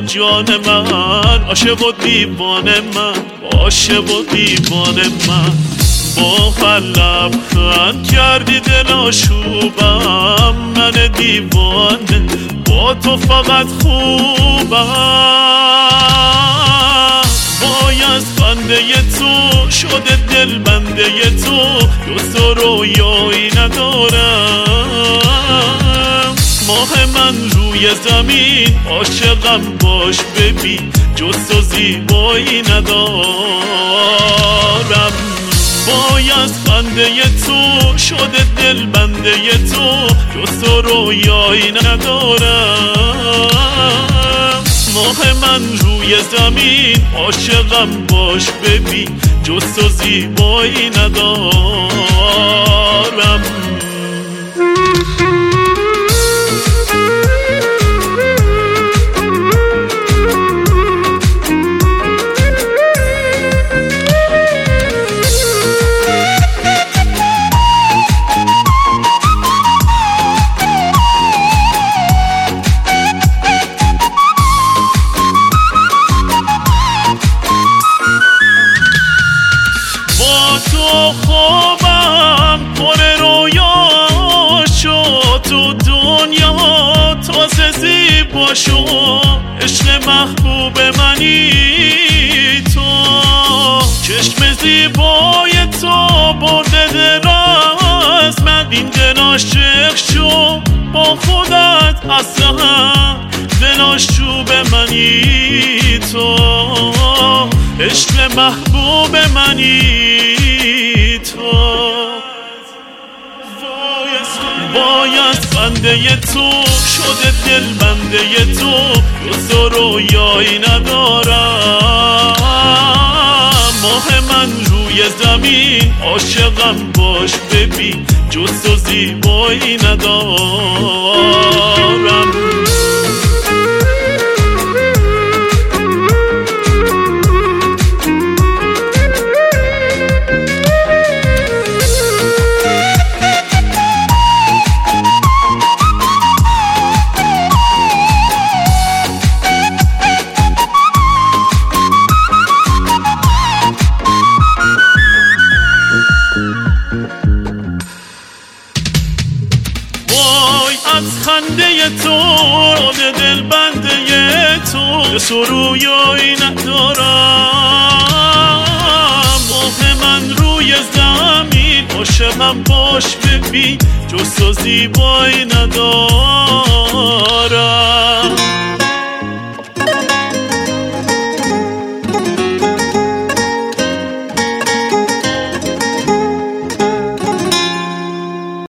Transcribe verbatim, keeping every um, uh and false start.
جان من، عاشق و دیوانه من، عاشق و دیوانه من. با هر لبخند کردی دل آشوبم، من دیوانه با تو فقط خوبم. وای از خنده تو شده دل بنده تو، دوست و رویایی ندارم. ماه من روی زمین عاشقم باش ببین، جز تو زیبایی ندارم. وای از خنده تو شده دل بنده تو، جز تو رویایی ندارم. ماه من روی زمین عاشقم باش ببین، جز تو زیبایی ندارم. خوابم پر رویا شد، تو دنیا تازه زیبا شد. عشق محبوب منی تو، چشم زیبای تو برده دراز من. این دل عاشق شو با خودت اصلا، دل آشوب منی تو، عشق محبوب منی تو. وای از خنده تو شده دل بنده تو، جز تو رویایی ندارم. ماه من روی زمین عاشقم باش ببین، جز تو زیبایی ندارم. از خنده تو دل بنده تو، تو رویایی ندارم. ماه من روی زمین عاشقم باش ببین، جز تو زیبایی ندارم.